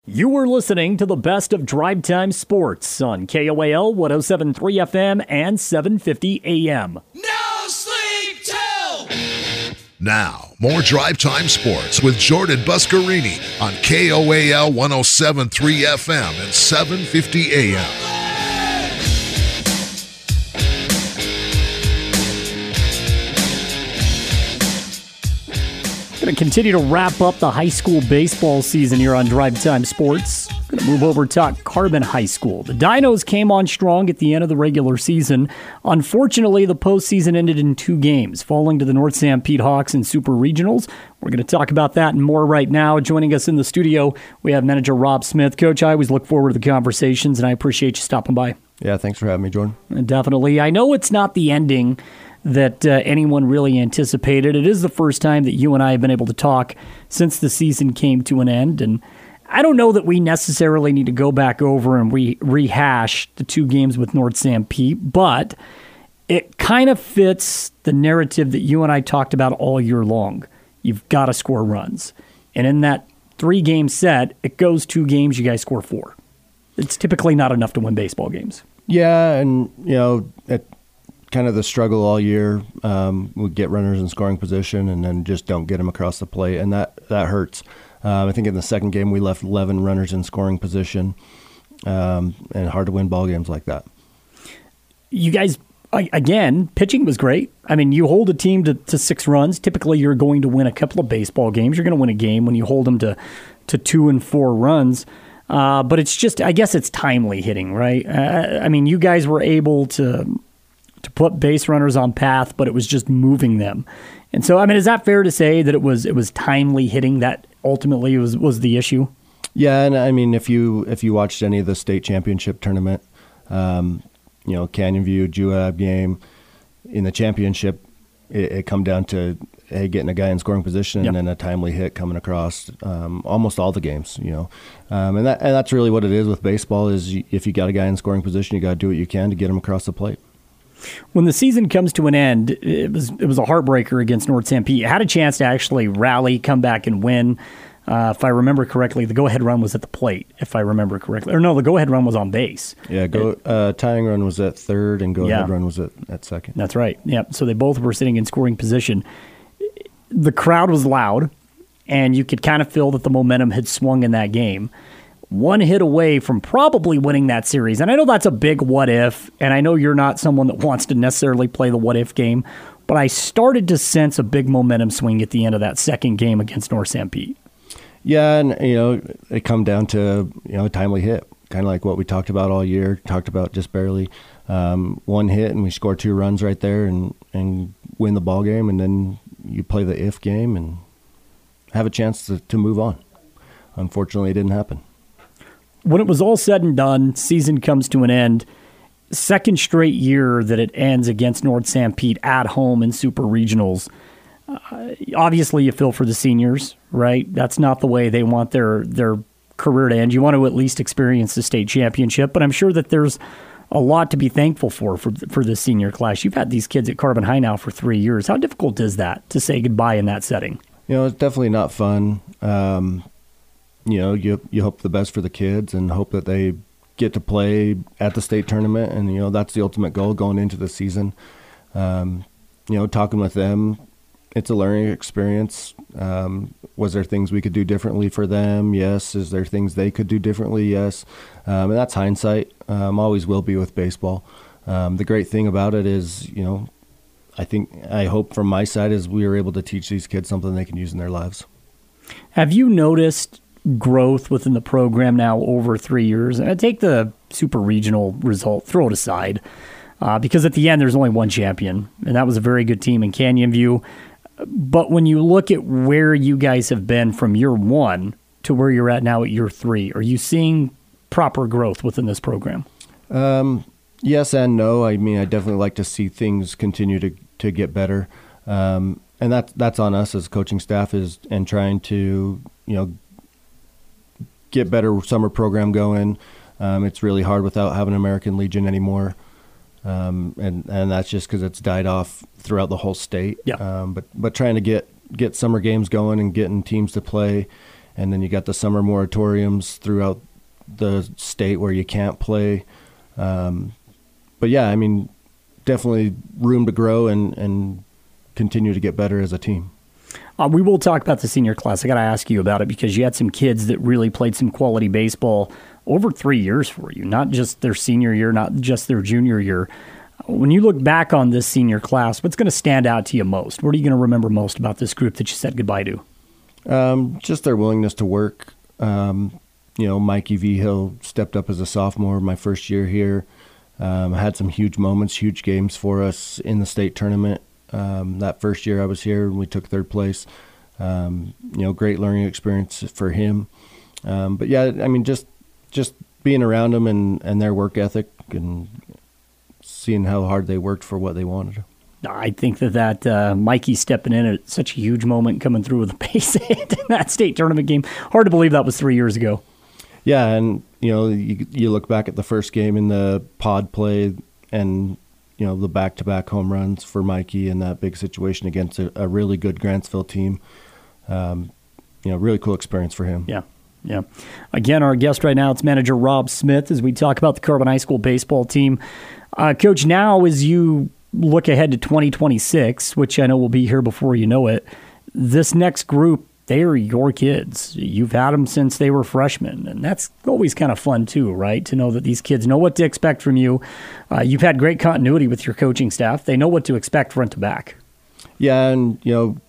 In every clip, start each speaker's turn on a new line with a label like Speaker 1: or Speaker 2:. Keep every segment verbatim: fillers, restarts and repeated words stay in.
Speaker 1: You are listening to the best of Drive Time Sports on K O A L one oh seven point three F M and seven fifty A M.
Speaker 2: No sleep till!
Speaker 3: Now, more Drive Time Sports with Jordan Buscarini on K O A L one oh seven point three F M and seven fifty A M.
Speaker 1: Going to continue to wrap up the high school baseball season here on Drive Time Sports. Going to move over to talk Carbon High School. The Dinos came on strong at the end of the regular season. Unfortunately, the postseason ended in two games, falling to the North Sanpete Hawks in Super Regionals. We're going to talk about that and more right now. Joining us in the studio, we have manager Rob Smith. Coach, I always look forward to the conversations, and I appreciate you stopping by.
Speaker 4: Yeah, thanks for having me, Jordan.
Speaker 1: Definitely. I know it's not the ending that uh, anyone really anticipated. It is the first time that you and I have been able to talk since the season came to an end, and I don't know that we necessarily need to go back over and re- rehash the two games with North Sanpete, but it kind of fits the narrative that you and I talked about all year long. You've got to score runs. And in that three-game set, it goes two games, you guys score four. It's typically not enough to win baseball games.
Speaker 4: Yeah, and, you know, it, kind of the struggle all year. Um, we get runners in scoring position and then just don't get them across the plate, and that, that hurts. Um, I think in the second game we left eleven runners in scoring position, um, and hard to win ball games like that.
Speaker 1: You guys, again, pitching was great. I mean, you hold a team to, to six runs. Typically, you're going to win a couple of baseball games. You're going to win a game when you hold them to, to two and four runs. Uh, but it's just, I guess it's timely hitting, right? Uh, I mean, you guys were able to to put base runners on path, but it was just moving them. And so, I mean, is that fair to say that it was it was timely hitting that ultimately was, was the issue?
Speaker 4: Yeah, and I mean, if you if you watched any of the state championship tournament, um, you know, Canyon View, Juab game, in the championship, it, it come down to hey, getting a guy in scoring position, yep, and then a timely hit coming across um, almost all the games, you know. Um, and that and that's really what it is with baseball is you, if you got a guy in scoring position, you got to do what you can to get him across the plate.
Speaker 1: When the season comes to an end, it was it was a heartbreaker against North Sanpete. You had a chance to actually rally, come back, and win. Uh, if I remember correctly, the go-ahead run was at the plate, if I remember correctly. Or no, the go-ahead run was on base.
Speaker 4: Yeah, go
Speaker 1: it,
Speaker 4: uh, tying run was at third, and go-ahead
Speaker 1: yeah.
Speaker 4: run was at, at second.
Speaker 1: That's right. Yep. So they both were sitting in scoring position. The crowd was loud, and you could kind of feel that the momentum had swung in that game. One hit away from probably winning that series. And I know that's a big what if, and I know you're not someone that wants to necessarily play the what if game, but I started to sense a big momentum swing at the end of that second game against North Sanpete.
Speaker 4: Yeah, and, you know, it come down to, you know, a timely hit, kind of like what we talked about all year, talked about just barely. Um, one hit, and we score two runs right there and, and win the ball game, and then you play the if game and have a chance to, to move on. Unfortunately, it didn't happen.
Speaker 1: When it was all said and done, season comes to an end. Second straight year that it ends against North Sanpete at home in Super Regionals. Uh, obviously, you feel for the seniors, right? That's not the way they want their their career to end. You want to at least experience the state championship, but I'm sure that there's a lot to be thankful for for, for the senior class. You've had these kids at Carbon High now for three years. How difficult is that to say goodbye in that setting?
Speaker 4: You know, it's definitely not fun. Um, you know, you you hope the best for the kids and hope that they get to play at the state tournament. And, you know, that's the ultimate goal going into the season. Um, you know, talking with them, it's a learning experience. Um, was there things we could do differently for them? Yes. Is there things they could do differently? Yes. Um, and that's hindsight. Um, always will be with baseball. Um, the great thing about it is, you know, I think, I hope from my side is we were able to teach these kids something they can use in their lives.
Speaker 1: Have you noticed growth within the program now over three years? And I take the super regional result, throw it aside, uh, because at the end there's only one champion, and that was a very good team in Canyon View. But when you look at where you guys have been from year one to where you're at now at year three, are you seeing proper growth within this program?
Speaker 4: Um, yes and no. I mean, I definitely like to see things continue to, to get better. Um, and that's, that's on us as coaching staff is, and trying to, you know, get better summer program going. Um, it's really hard without having American Legion anymore. Um, and, and that's just because it's died off throughout the whole state.
Speaker 1: Yeah.
Speaker 4: Um, but, but trying to get, get summer games going and getting teams to play and then you got the summer moratoriums throughout the state where you can't play. Um, but yeah, I mean, definitely room to grow and, and continue to get better as a team.
Speaker 1: Uh, we will talk about the senior class. I got to ask you about it because you had some kids that really played some quality baseball over three years for you, not just their senior year, not just their junior year. When you look back on this senior class, what's going to stand out to you most? What are you going to remember most about this group that you said goodbye to?
Speaker 4: Um, just their willingness to work. Um, you know, Mikey Vigil stepped up as a sophomore my first year here. Um, had some huge moments, huge games for us in the state tournament. Um, that first year I was here, we took third place. Um, you know, great learning experience for him. Um, but yeah, I mean, just just being around them and, and their work ethic and seeing how hard they worked for what they wanted.
Speaker 1: I think that that uh, Mikey stepping in at such a huge moment, coming through with a base hit in that state tournament game. Hard to believe that was three years ago.
Speaker 4: Yeah, and you know, you, you look back at the first game in the pod play, and you know the back-to-back home runs for Mikey in that big situation against a, a really good Grantsville team. Um, you know, really cool experience for him.
Speaker 1: Yeah. Yeah. Again, our guest right now, it's manager Rob Smith as we talk about the Carbon High School baseball team. Uh, Coach, now as you look ahead to twenty twenty-six, which I know will be here before you know it, this next group, they are your kids. You've had them since they were freshmen, and that's always kind of fun too, right? To know that these kids know what to expect from you. Uh, you've had great continuity with your coaching staff. They know what to expect front to back.
Speaker 4: Yeah, and you know,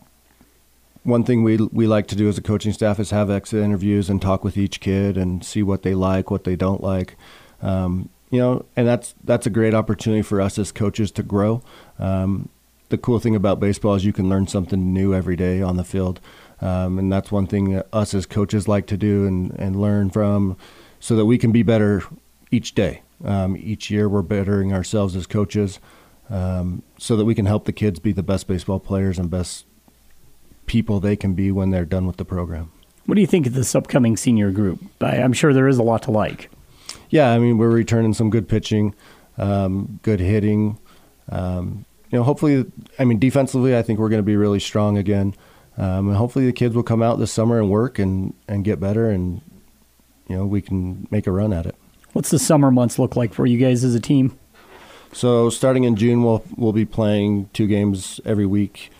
Speaker 4: one thing we we like to do as a coaching staff is have exit interviews and talk with each kid and see what they like, what they don't like. Um, you know, and that's that's a great opportunity for us as coaches to grow. Um, the cool thing about baseball is you can learn something new every day on the field. Um, and that's one thing that us as coaches like to do and, and learn from so that we can be better each day. Um, each year we're bettering ourselves as coaches um, so that we can help the kids be the best baseball players and best people they can be when they're done with the program.
Speaker 1: What do you think of this upcoming senior group? I, I'm sure there is a lot to like.
Speaker 4: Yeah, I mean, we're returning some good pitching, um, good hitting. Um, you know, hopefully, I mean, defensively, I think we're going to be really strong again. Um, and hopefully the kids will come out this summer and work and, and get better, and, you know, we can make a run at it.
Speaker 1: What's the summer months look like for you guys as a team?
Speaker 4: So starting in June, we'll we'll be playing two games every week,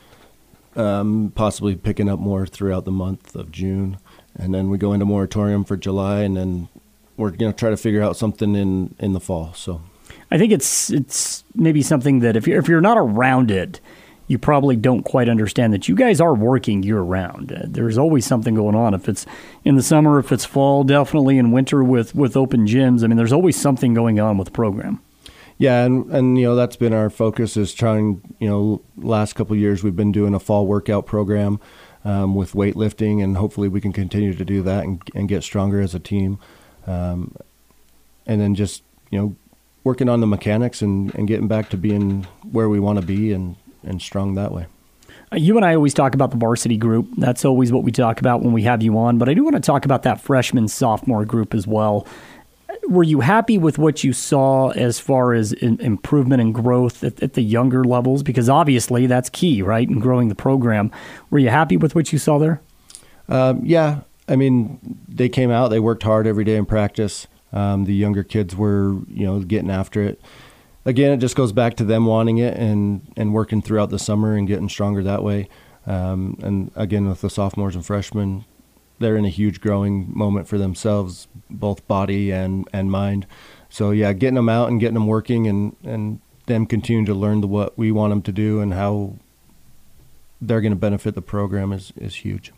Speaker 4: um, possibly picking up more throughout the month of June. And then we go into moratorium for July, and then we're going to try to figure out something in, in the fall. So
Speaker 1: I think it's it's maybe something that if you're, if you're not around it, you probably don't quite understand that you guys are working year-round. Uh, there's always something going on. If it's in the summer, if it's fall, definitely in winter with, with open gyms. I mean, there's always something going on with the program.
Speaker 4: Yeah, and, and you know, that's been our focus is trying, you know, last couple of years we've been doing a fall workout program um, with weightlifting, and hopefully we can continue to do that and, and get stronger as a team. Um, and then just, you know, working on the mechanics and, and getting back to being where we want to be and, and strong that way.
Speaker 1: Uh, you and I always talk about the varsity group. That's always what we talk about when we have you on. But I do want to talk about that freshman, sophomore group as well. Were you happy with what you saw as far as in, improvement and growth at, at the younger levels? Because obviously that's key, right, in growing the program. Were you happy with what you saw there?
Speaker 4: Um, yeah. I mean, they came out, they worked hard every day in practice. Um, the younger kids were, you know, getting after it. Again, it just goes back to them wanting it and, and working throughout the summer and getting stronger that way. Um, and again, with the sophomores and freshmen, they're in a huge growing moment for themselves, both body and, and mind. So, yeah, getting them out and getting them working and, and them continuing to learn the, what we want them to do and how they're going to benefit the program is, is huge.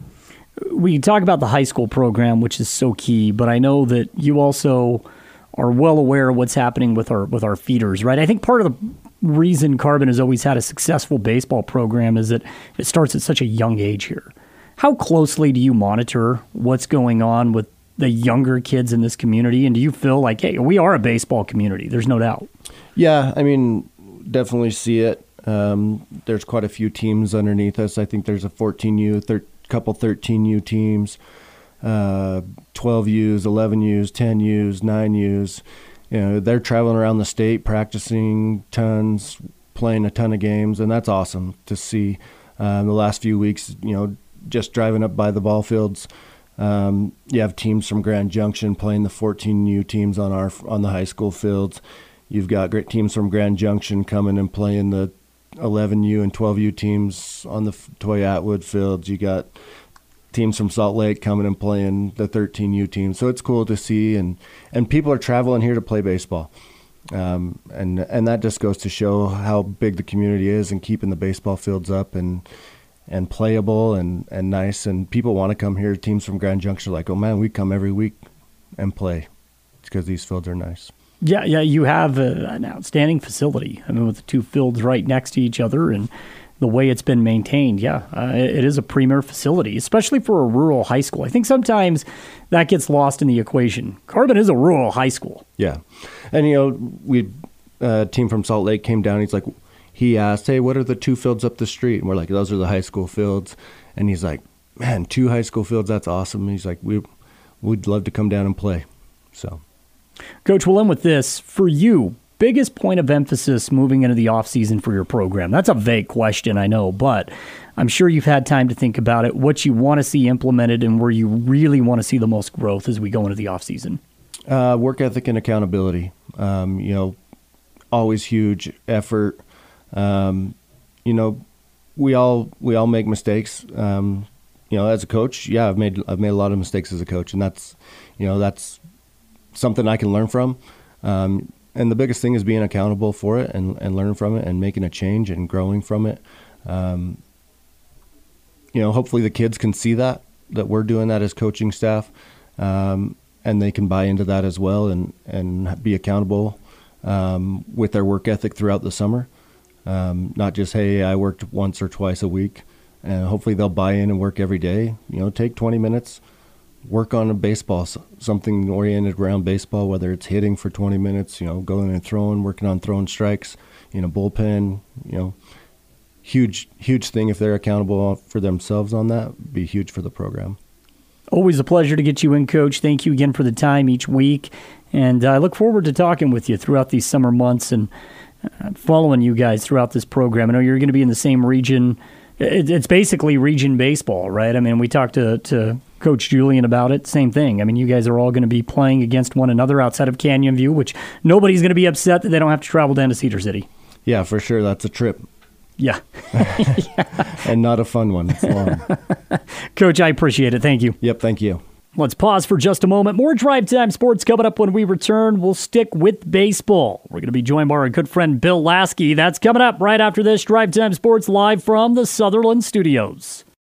Speaker 1: We talk about the high school program, which is so key, but I know that you also are well aware of what's happening with our with our feeders, right? I think part of the reason Carbon has always had a successful baseball program is that it starts at such a young age here. How closely do you monitor what's going on with the younger kids in this community? And do you feel like, hey, we are a baseball community? There's no doubt.
Speaker 4: Yeah, I mean, definitely see it. Um, there's quite a few teams underneath us. I think there's a fourteen U, thir- couple thirteen U teams. Uh, twelve U's, eleven U's, ten U's, nine U's. You know, they're traveling around the state, practicing tons, playing a ton of games, and that's awesome to see. Um, the last few weeks, you know, just driving up by the ball fields, Um, you have teams from Grand Junction playing the fourteen U teams on our on the high school fields. You've got great teams from Grand Junction coming and playing the eleven U and twelve U teams on the Toy Atwood fields. You got teams from Salt Lake coming and playing the thirteen U teams. So it's cool to see, and, and people are traveling here to play baseball. Um, and and that just goes to show how big the community is and keeping the baseball fields up and and playable and, and nice. And people want to come here. Teams from Grand Junction are like, oh, man, we come every week and play because these fields are nice.
Speaker 1: Yeah, yeah, you have a, an outstanding facility. I mean, with the two fields right next to each other and the way it's been maintained, yeah, uh, it is a premier facility, especially for a rural high school. I think sometimes that gets lost in the equation. Carbon is a rural high school.
Speaker 4: Yeah. And, you know, we a team from Salt Lake came down. He's like, he asked, hey, what are the two fields up the street? And we're like, those are the high school fields. And he's like, man, two high school fields, that's awesome. And he's like, we, we'd love to come down and play. So,
Speaker 1: Coach, we'll end with this. For you, biggest point of emphasis moving into the offseason for your program? That's a vague question, I know, but I'm sure you've had time to think about it, what you want to see implemented and where you really want to see the most growth as we go into the offseason.
Speaker 4: Uh, work ethic and accountability. Um, you know, always huge effort. Um, you know, we all we all make mistakes. Um, you know, as a coach, yeah, I've made I've made a lot of mistakes as a coach, and that's you know that's something I can learn from. Um, and the biggest thing is being accountable for it and, and learning from it and making a change and growing from it. Um, you know, hopefully the kids can see that that we're doing that as coaching staff, um, and they can buy into that as well and and be accountable um, with their work ethic throughout the summer. Um, not just, hey, I worked once or twice a week, and hopefully they'll buy in and work every day. You know, take twenty minutes, work on a baseball, something oriented around baseball, whether it's hitting for twenty minutes, you know, going and throwing, working on throwing strikes, you know, bullpen, you know, huge, huge thing. If they're accountable for themselves on that, be huge for the program.
Speaker 1: Always a pleasure to get you in, Coach. Thank you again for the time each week. And I look forward to talking with you throughout these summer months and uh, following you guys throughout this program. I know you're going to be in the same region. It, it's basically region baseball, right? I mean, we talked to, to Coach Julian about it. Same thing. I mean, you guys are all going to be playing against one another outside of Canyon View, which nobody's going to be upset that they don't have to travel down to Cedar City.
Speaker 4: Yeah, for sure. That's a trip.
Speaker 1: Yeah.
Speaker 4: yeah. And not a fun one. It's long.
Speaker 1: Coach, I appreciate it. Thank you.
Speaker 4: Yep, thank you.
Speaker 1: Let's pause for just a moment. More Drive Time Sports coming up when we return. We'll stick with baseball. We're going to be joined by our good friend Bill Lasky. That's coming up right after this. Drive Time Sports live from the Sutherland Studios.